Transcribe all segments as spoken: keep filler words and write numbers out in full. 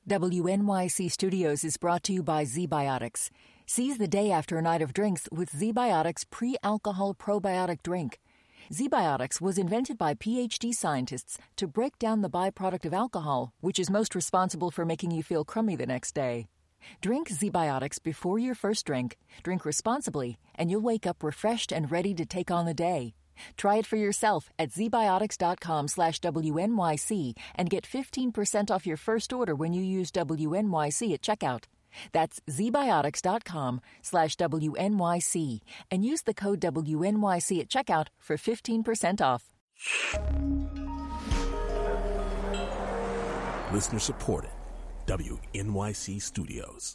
W N Y C Studios is brought to you by ZBiotics. Seize the day after a night of drinks with ZBiotics pre-alcohol probiotic drink. ZBiotics was invented by P H D scientists to break down the byproduct of alcohol, which is most responsible for making you feel crummy the next day. Drink ZBiotics before your first drink, drink responsibly, and you'll wake up refreshed and ready to take on the day. Try it for yourself at zbiotics.com slash WNYC and get fifteen percent off your first order when you use W N Y C at checkout. That's zbiotics.com slash WNYC and use the code W N Y C at checkout for fifteen percent off. Listener supported. W N Y C Studios.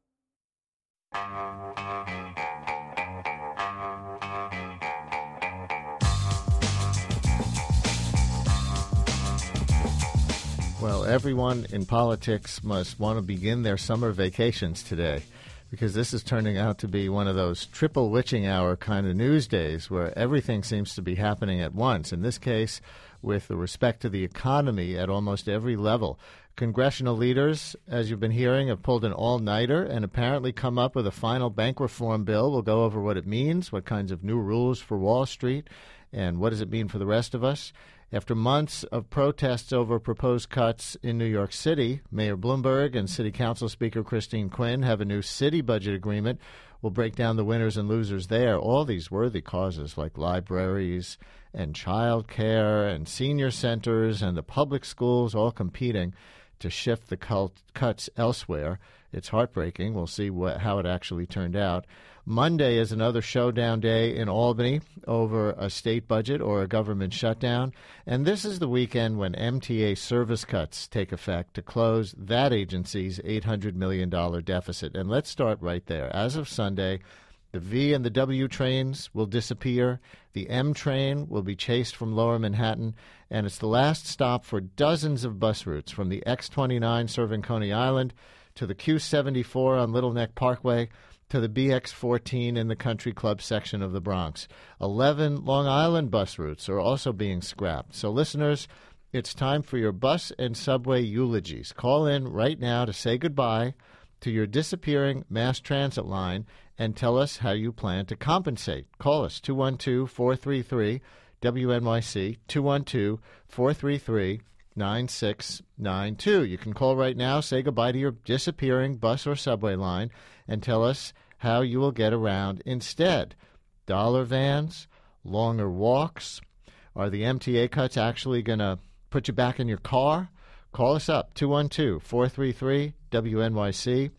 Well, everyone in politics must want to begin their summer vacations today, because this is turning out to be one of those triple witching hour kind of news days where everything seems to be happening at once. In this case, with respect to the economy at almost every level. Congressional leaders, as you've been hearing, have pulled an all-nighter and apparently come up with a final bank reform bill. We'll go over what it means, what kinds of new rules for Wall Street, and what does it mean for the rest of us. After months of protests over proposed cuts in New York City, Mayor Bloomberg and City Council Speaker Christine Quinn have a new city budget agreement. We'll break down the winners and losers there. All these worthy causes like libraries and child care and senior centers and the public schools all competing to shift the cult cuts elsewhere. It's heartbreaking. We'll see what, how it actually turned out. Monday is another showdown day in Albany over a state budget or a government shutdown. And this is the weekend when M T A service cuts take effect to close that agency's eight hundred million dollars deficit. And let's start right there. As of Sunday, the V and the W trains will disappear. The M train will be chased from Lower Manhattan. And it's the last stop for dozens of bus routes from the X twenty-nine serving Coney Island to the Q seventy-four on Little Neck Parkway to the B X fourteen in the Country Club section of the Bronx. Eleven Long Island bus routes are also being scrapped. So listeners, it's time for your bus and subway eulogies. Call in right now to say goodbye to your disappearing mass transit line and tell us how you plan to compensate. Call us, two one two, four three three, W N Y C, two one two, four three three, nine six nine two. You can call right now, say goodbye to your disappearing bus or subway line, and tell us how you will get around instead. Dollar vans, longer walks. Are the M T A cuts actually going to put you back in your car? Call us up, two one two, four three three, W N Y C,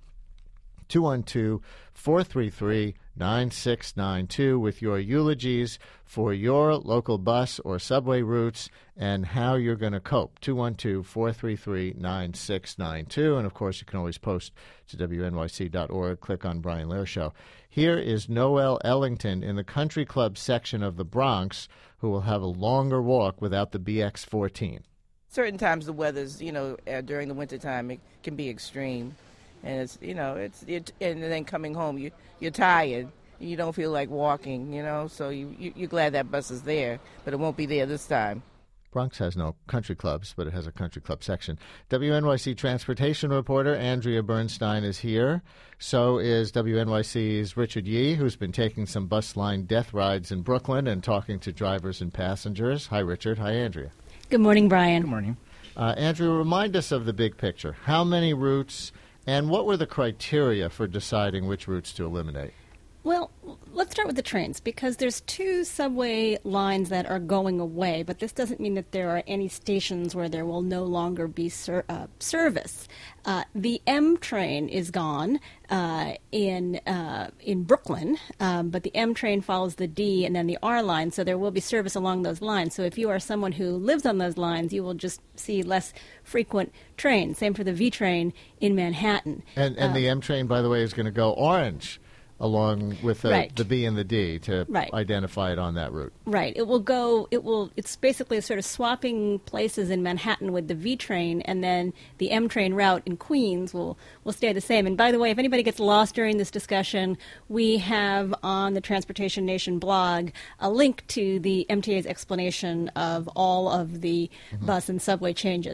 two one two, four three three, nine six nine two with your eulogies for your local bus or subway routes and how you're going to cope. two one two, four three three, nine six nine two. And, of course, you can always post to W N Y C dot org. Click on Brian Lehrer Show. Here is Noel Ellington in the Country Club section of the Bronx, who will have a longer walk without the B X fourteen. Certain times the weather's, you know, uh, during the wintertime, it can be extreme. And it's, you know, it's, it, and then coming home, you, you're tired. You don't feel like walking, you know, so you, you, you're glad that bus is there, but it won't be there this time. Bronx has no country clubs, but it has a country club section. W N Y C transportation reporter Andrea Bernstein is here. So is W N Y C's Richard Yee, who's been taking some bus line death rides in Brooklyn and talking to drivers and passengers. Hi, Richard. Hi, Andrea. Good morning, Brian. Good morning. Uh, Andrea, remind us of the big picture. How many routes, and what were the criteria for deciding which routes to eliminate? Well, let's start with the trains, because there's two subway lines that are going away, but this doesn't mean that there are any stations where there will no longer be ser- uh, service. Uh, the M train is gone uh, in uh, in Brooklyn, um, but the M train follows the D and then the R line, so there will be service along those lines. So if you are someone who lives on those lines, you will just see less frequent trains. Same for the V train in Manhattan. And, and uh, the M train, by the way, is going to go orange along with the, right. the B and the D to right. identify it on that route. Right. It will go, it will, it's basically sort of swapping places in Manhattan with the V train, and then the M train route in Queens will, will stay the same. And by the way, if anybody gets lost during this discussion, we have on the Transportation Nation blog a link to the M T A's explanation of all of the mm-hmm. bus and subway changes.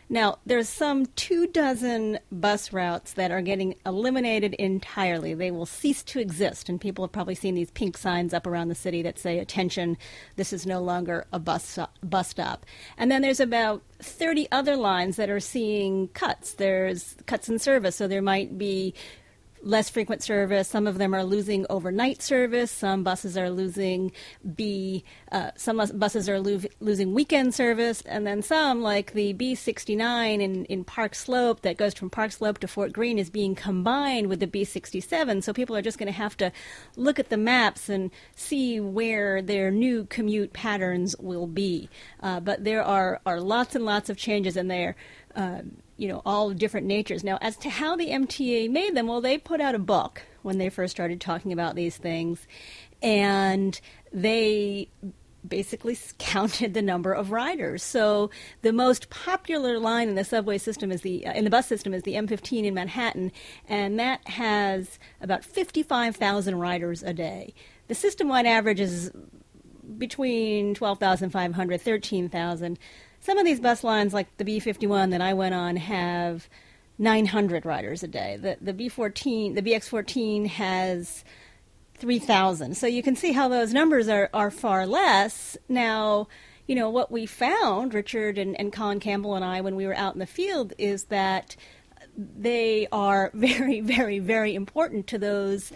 Now, there's some two dozen bus routes that are getting eliminated entirely. They will cease to exist, and people have probably seen these pink signs up around the city that say, attention, this is no longer a bus stop, bus stop. And then there's about thirty other lines that are seeing cuts. There's cuts in service, so there might be less frequent service. Some of them are losing overnight service. Some buses are losing B. Uh, some buses are lo- losing weekend service, and then some, like the B sixty-nine in, in Park Slope that goes from Park Slope to Fort Greene, is being combined with the B sixty-seven. So people are just going to have to look at the maps and see where their new commute patterns will be. Uh, but there are are lots and lots of changes in there. Uh, you know, all different natures. Now, as to how the M T A made them, well, they put out a book when they first started talking about these things, and they basically counted the number of riders. So the most popular line in the subway system is the, uh, in the bus system is the M fifteen in Manhattan, and that has about fifty-five thousand riders a day. The system-wide average is between twelve thousand five hundred, thirteen thousand. Some of these bus lines, like the B fifty-one that I went on, have nine hundred riders a day. The the B fourteen, the B X fourteen has three thousand. So you can see how those numbers are, are far less. Now, you know, what we found, Richard and, and Colin Campbell and I, when we were out in the field, is that they are very, very, very important to those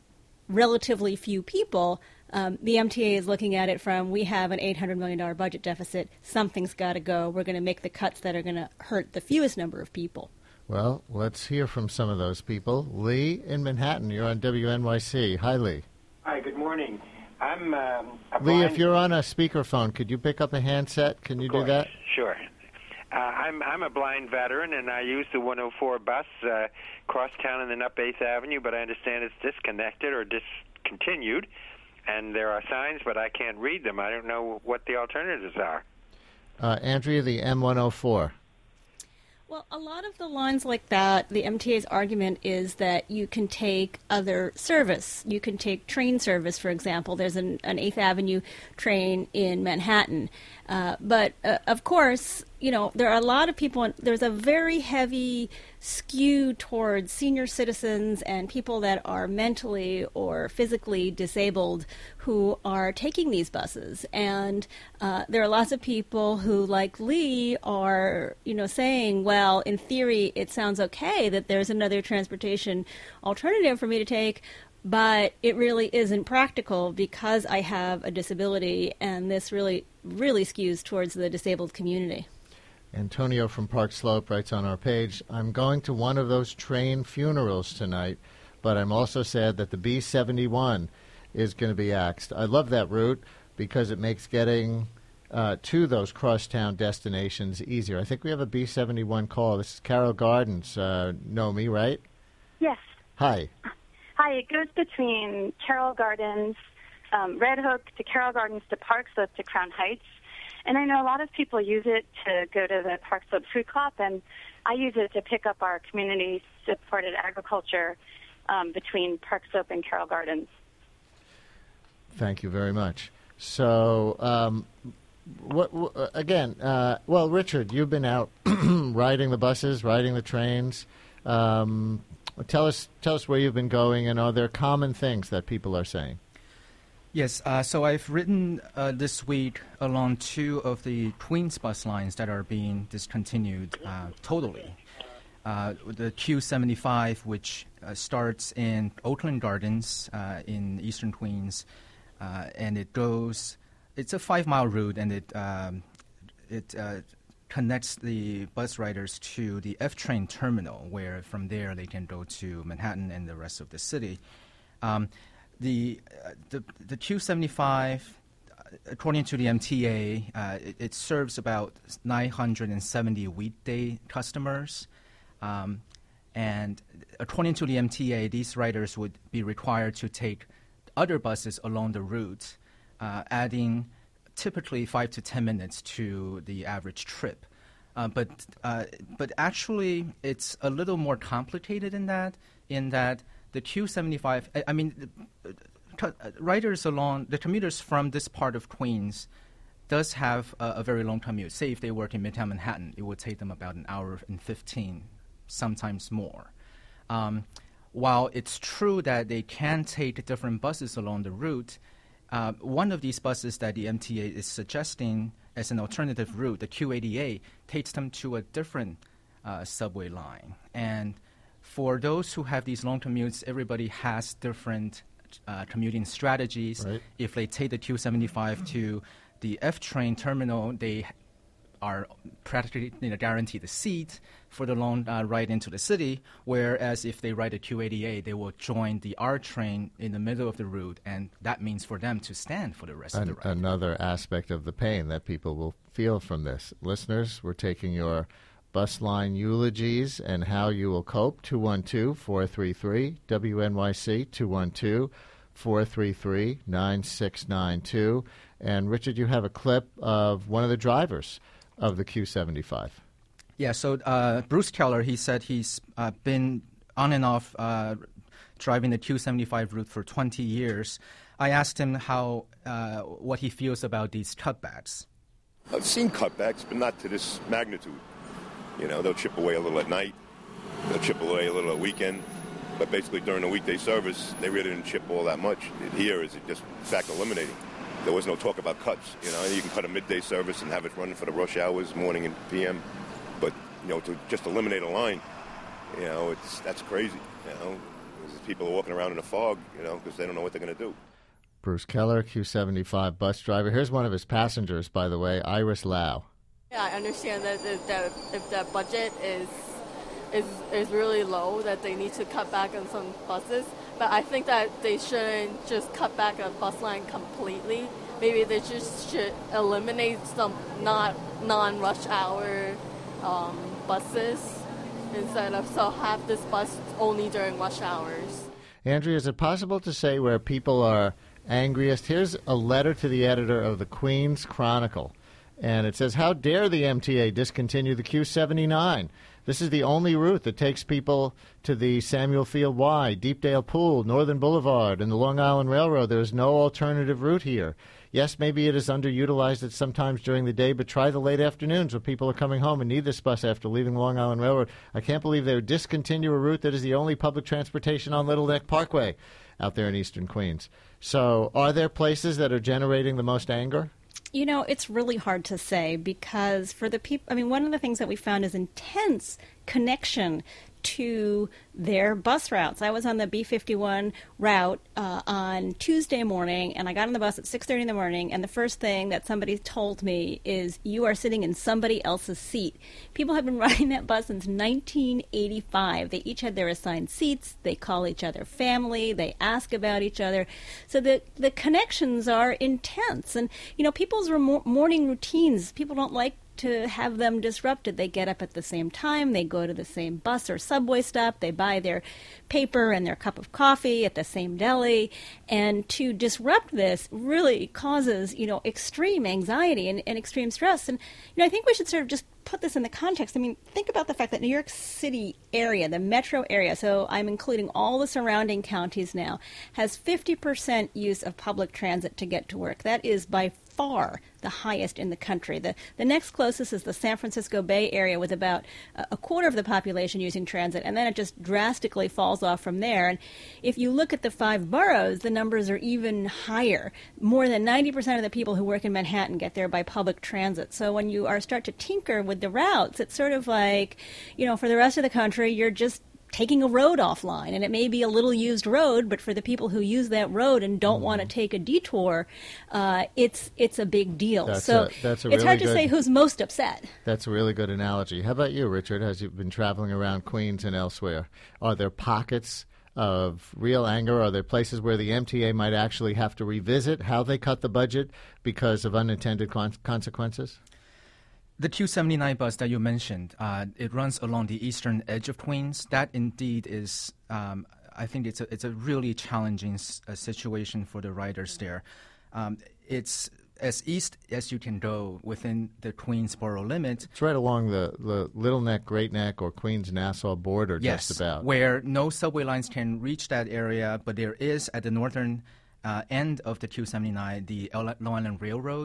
relatively few people. Um, the M T A is looking at it from, we have an eight hundred million dollars budget deficit. Something's got to go. We're going to make the cuts that are going to hurt the fewest number of people. Well, let's hear from some of those people. Lee in Manhattan, you're on W N Y C. Hi, Lee. Hi, good morning. I'm um, a Lee, blind... if you're on a speakerphone, could you pick up a handset? Can you do that? Sure. Uh, I'm I'm a blind veteran, and I use the one oh four bus uh, cross town and then up eighth Avenue, but I understand it's disconnected or discontinued. And there are signs, but I can't read them. I don't know what the alternatives are. Uh, Andrea, the M one oh four. Well, a lot of the lines like that, the M T A's argument is that you can take other service. You can take train service, for example. There's an, an eighth Avenue train in Manhattan. Uh, but, uh, of course, you know, there are a lot of people, there's a very heavy skew towards senior citizens and people that are mentally or physically disabled who are taking these buses. And uh, there are lots of people who, like Lee, are, you know, saying, well, in theory, it sounds okay that there's another transportation alternative for me to take, but it really isn't practical because I have a disability, and this really, really skews towards the disabled community. Antonio from Park Slope writes on our page, I'm going to one of those train funerals tonight, but I'm also sad that the B seventy-one is going to be axed. I love that route because it makes getting uh, to those crosstown destinations easier. I think we have a B seventy-one call. This is Carroll Gardens. Uh, know me, right? Yes. Hi. Hi. It goes between Carroll Gardens, um, Red Hook to Carroll Gardens to Park Slope to Crown Heights. And I know a lot of people use it to go to the Park Slope Food Co-op, and I use it to pick up our community-supported agriculture um, between Park Slope and Carroll Gardens. Thank you very much. So, um, what, what again, uh, well, Richard, you've been out riding the buses, riding the trains. Um, tell us, tell us where you've been going, and are there common things that people are saying? Yes, uh, so I've ridden uh, this week along two of the Queens bus lines that are being discontinued uh, totally. Uh, the Q seventy-five, which uh, starts in Oakland Gardens uh, in eastern Queens, uh, and it goes, it's a five-mile route, and it, um, it uh, connects the bus riders to the F train terminal, where from there they can go to Manhattan and the rest of the city. Um, The, uh, the the Q seventy-five, according to the M T A, uh, it, it serves about nine hundred seventy weekday customers. Um, and according to the M T A, these riders would be required to take other buses along the route, uh, adding typically five to ten minutes to the average trip. Uh, but uh, but actually, it's a little more complicated than that, in that the Q seventy-five, I, I mean, uh, riders along, the commuters from this part of Queens, does have a, a very long commute. Say if they work in Midtown Manhattan, it would take them about an hour and fifteen, sometimes more. Um, while it's true that they can take different buses along the route, uh, one of these buses that the M T A is suggesting as an alternative route, the Q eighty-eight, takes them to a different uh, subway line. And for those who have these long commutes, everybody has different uh, commuting strategies. Right. If they take the Q seventy-five to the F train terminal, they are practically you know, guaranteed a seat for the long uh, ride into the city, whereas if they ride the Q eighty-eight, they will join the R train in the middle of the route, and that means for them to stand for the rest An- of the ride. Another aspect of the pain that people will feel from this. Listeners, we're taking your bus line eulogies and how you will cope. two one two, four three three, W N Y C, two one two, four three three, nine six nine two. And, Richard, you have a clip of one of the drivers of the Q seventy-five. Yeah, so uh, Bruce Keller, he said he's uh, been on and off uh, driving the Q seventy-five route for twenty years. I asked him how uh, what he feels about these cutbacks. I've seen cutbacks, but not to this magnitude. You know, they'll chip away a little at night, they'll chip away a little at weekend, but basically during the weekday service, they really didn't chip all that much. Here is it just, in fact, eliminating. There was no talk about cuts. You know, you can cut a midday service and have it running for the rush hours, morning and P M. But, you know, to just eliminate a line, you know, it's that's crazy. You know, people are walking around in the fog, you know, because they don't know what they're going to do. Bruce Keller, Q seventy-five bus driver. Here's one of his passengers, by the way, Iris Lau. Yeah, I understand that if the, if the budget is, is is really low, that they need to cut back on some buses. But I think that they shouldn't just cut back a bus line completely. Maybe they just should eliminate some not non-rush hour um, buses instead of so have this bus only during rush hours. Andrea, is it possible to say where people are angriest? Here's a letter to the editor of the Queens Chronicle. And it says, how dare the M T A discontinue the Q seventy-nine? This is the only route that takes people to the Samuel Field Y, Deepdale Pool, Northern Boulevard, and the Long Island Railroad. There is no alternative route here. Yes, maybe it is underutilized at sometimes during the day, but try the late afternoons when people are coming home and need this bus after leaving Long Island Railroad. I can't believe they would discontinue a route that is the only public transportation on Little Neck Parkway out there in eastern Queens. So are there places that are generating the most anger? You know, it's really hard to say because for the people, I mean, one of the things that we found is intense connection to their bus routes. I was on the B fifty-one route uh, on Tuesday morning, and I got on the bus at six thirty in the morning, and the first thing that somebody told me is, you are sitting in somebody else's seat. People have been riding that bus since nineteen eighty-five. They each had their assigned seats. They call each other family. They ask about each other. So the, the connections are intense. And, you know, people's remo- morning routines, people don't like to have them disrupted. They get up at the same time, they go to the same bus or subway stop, they buy their paper and their cup of coffee at the same deli, and to disrupt this really causes, you know, extreme anxiety and, and extreme stress. And, you know, I think we should sort of just put this in the context. I mean, think about the fact that New York City area, the metro area, so I'm including all the surrounding counties now, has fifty percent use of public transit to get to work. That is by far the highest in the country. The the next closest is the San Francisco Bay Area with about a quarter of the population using transit, and then it just drastically falls off from there. And if you look at the five boroughs, the numbers are even higher. More than ninety percent of the people who work in Manhattan get there by public transit. So when you are start to tinker with the routes, it's sort of like, you know, for the rest of the country, you're just taking a road offline, and it may be a little used road, but for the people who use that road and don't mm. want to take a detour, uh, it's it's a big deal. That's so a, that's a it's really hard to good, say who's most upset. That's a really good analogy. How about you, Richard, as you've been traveling around Queens and elsewhere? Are there pockets of real anger? Are there places where the M T A might actually have to revisit how they cut the budget because of unintended con- consequences? The Q seventy-nine bus that you mentioned, uh, it runs along the eastern edge of Queens. That indeed is, um, I think it's a, it's a really challenging s- a situation for the riders there. Um, it's as east as you can go within the Queens borough limit. It's right along the, the Little Neck, Great Neck, or Queens-Nassau border, yes, just about. Where no subway lines can reach that area, but there is at the northern uh, end of the Q seventy-nine, the Long Island Railroad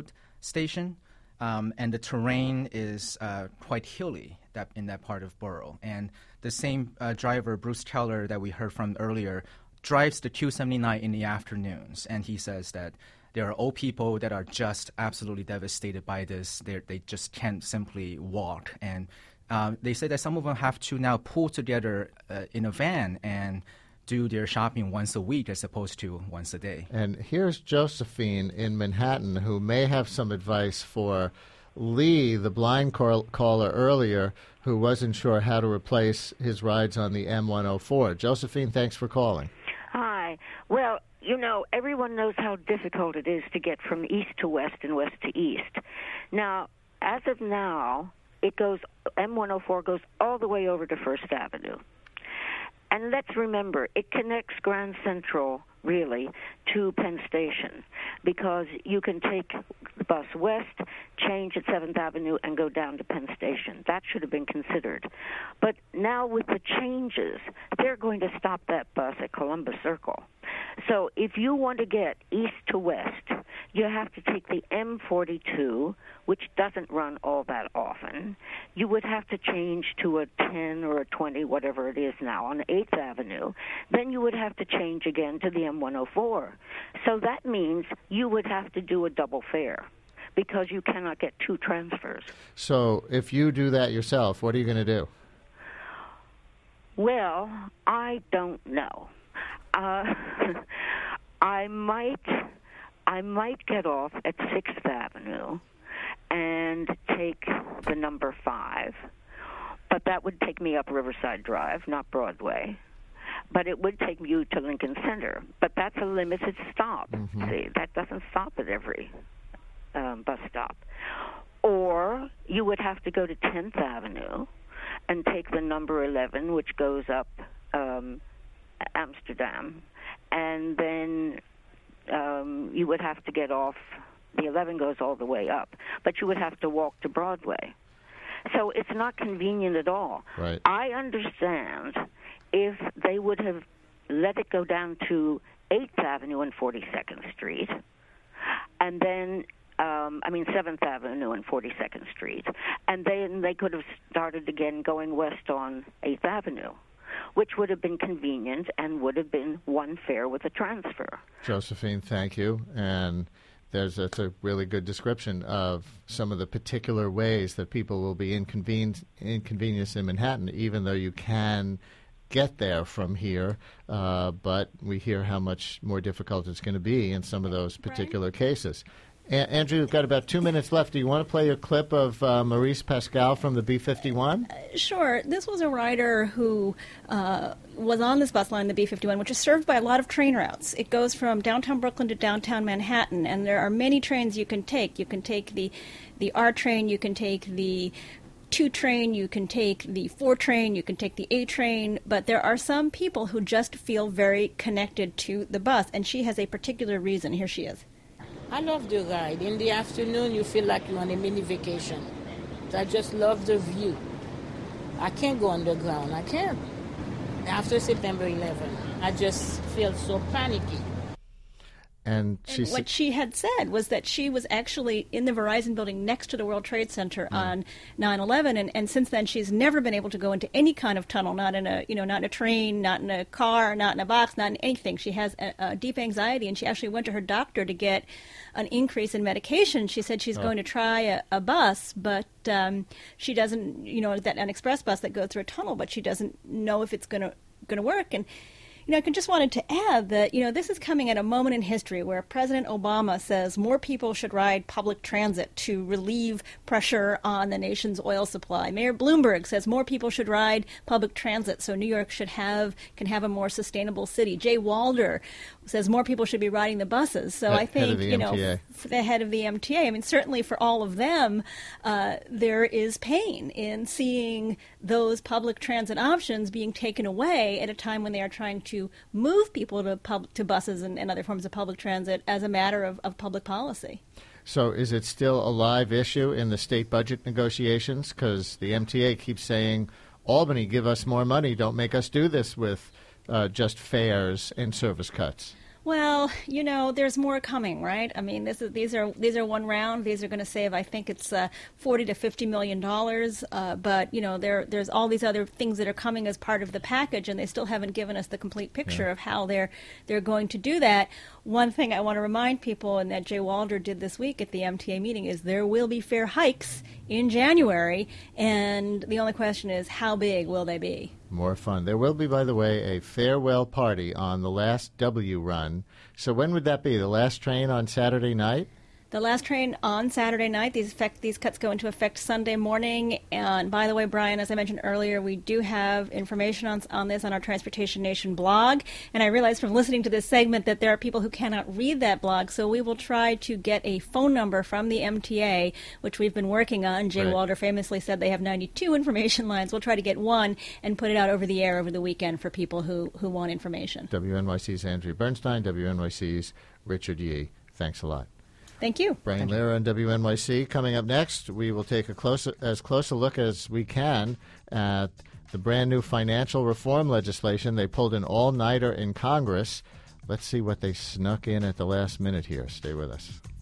station, um, and the terrain is uh, quite hilly that in that part of Borough. And the same uh, driver, Bruce Keller, that we heard from earlier, drives the Q seventy-nine in the afternoons, and he says that there are old people that are just absolutely devastated by this. They're, they just can't simply walk. And um, they say that some of them have to now pull together uh, in a van and do their shopping once a week as opposed to once a day. And here's Josephine in Manhattan, who may have some advice for Lee, the blind call- caller earlier, who wasn't sure how to replace his rides on the M one oh four. Josephine, thanks for calling. Hi. Well, you know, everyone knows how difficult it is to get from east to west and west to east. Now, as of now, it goes, M one oh four goes all the way over to First Avenue. And let's remember, it connects Grand Central, really, to Penn Station, because you can take the bus west, change at seventh Avenue, and go down to Penn Station. That should have been considered. But now with the changes, they're going to stop that bus at Columbus Circle. So if you want to get east to west, you have to take the M forty-two, which doesn't run all that often. You would have to change to a ten or a twenty, whatever it is now, on eighth Avenue. Then you would have to change again to the M one oh four. So that means you would have to do a double fare because you cannot get two transfers. So if you do that yourself, what are you going to do? Well, I don't know. Uh, I might, I might get off at sixth Avenue and take the number five, but that would take me up Riverside Drive, not Broadway. But it would take you to Lincoln Center. But that's a limited stop. Mm-hmm. See, that doesn't stop at every um, bus stop. Or you would have to go to tenth Avenue and take the number eleven, which goes up um, Amsterdam, and then um, you would have to get off. The eleven goes all the way up, but you would have to walk to Broadway. So it's not convenient at all. Right. I understand if they would have let it go down to eighth Avenue and forty-second Street, and then, um, I mean, seventh Avenue and forty-second Street, and then they could have started again going west on eighth Avenue, which would have been convenient and would have been one fare with a transfer. Josephine, thank you. And there's that's a really good description of some of the particular ways that people will be inconven- inconvenienced in Manhattan, even though you can get there from here. Uh, but we hear how much more difficult it's going to be in some of those particular right. cases. A- Andrew, we've got about two minutes left. Do you want to play a clip of uh, Maurice Pascal from the B fifty-one? Uh, sure. This was a rider who uh, was on this bus line, the B fifty-one, which is served by a lot of train routes. It goes from downtown Brooklyn to downtown Manhattan, and there are many trains you can take. You can take the, the R train, you can take the two train, you can take the four train, you can take the A train, but there are some people who just feel very connected to the bus, and she has a particular reason. Here she is. I love the ride. In the afternoon, you feel like you're on a mini vacation. I just love the view. I can't go underground. I can't. After September eleventh, I just feel so panicky. And, she and what she had said was that she was actually in the Verizon building next to the World Trade Center mm. on nine eleven, and, and since then she's never been able to go into any kind of tunnel, not in a you know not in a train, not in a car, not in a box, not in anything. She has a, a deep anxiety, and she actually went to her doctor to get an increase in medication. She said she's oh. going to try a, a bus, but um, she doesn't, you know, that an express bus that goes through a tunnel, but she doesn't know if it's going to going to work. And You know, I just wanted to add that, you know, this is coming at a moment in history where President Obama says more people should ride public transit to relieve pressure on the nation's oil supply. Mayor Bloomberg says more people should ride public transit so New York should have can have a more sustainable city. Jay Walder says more people should be riding the buses. So Head, I think, you know, for the head of the M T A, I mean, certainly for all of them, uh, there is pain in seeing those public transit options being taken away at a time when they are trying to move people to pub- to buses and, and other forms of public transit as a matter of, of public policy. So is it still a live issue in the state budget negotiations? Because the M T A keeps saying, Albany, give us more money. Don't make us do this with uh, just fares and service cuts. Well, you know, there's more coming, right? I mean, this is these are these are one round. These are going to save, I think it's uh, forty to fifty million dollars. Uh, but you know, there there's all these other things that are coming as part of the package, and they still haven't given us the complete picture yeah. of how they're they're going to do that. One thing I want to remind people, and that Jay Walder did this week at the M T A meeting, is there will be fare hikes in January, and the only question is how big will they be? More fun. There will be, by the way, a farewell party on the last W run. So when would that be? The last train on Saturday night? The last train on Saturday night. These effect, these cuts go into effect Sunday morning. And by the way, Brian, as I mentioned earlier, we do have information on, on this on our Transportation Nation blog. And I realized from listening to this segment that there are people who cannot read that blog. So we will try to get a phone number from the M T A, which we've been working on. Jay right. Walder famously said they have ninety-two information lines. We'll try to get one and put it out over the air over the weekend for people who, who want information. W N Y C's Andrea Bernstein, W N Y C's Richard Yee. Thanks a lot. Thank you. Brian Lehrer on W N Y C. Coming up next, we will take a close, as close a look as we can at the brand new financial reform legislation. They pulled an all-nighter in Congress. Let's see what they snuck in at the last minute here. Stay with us.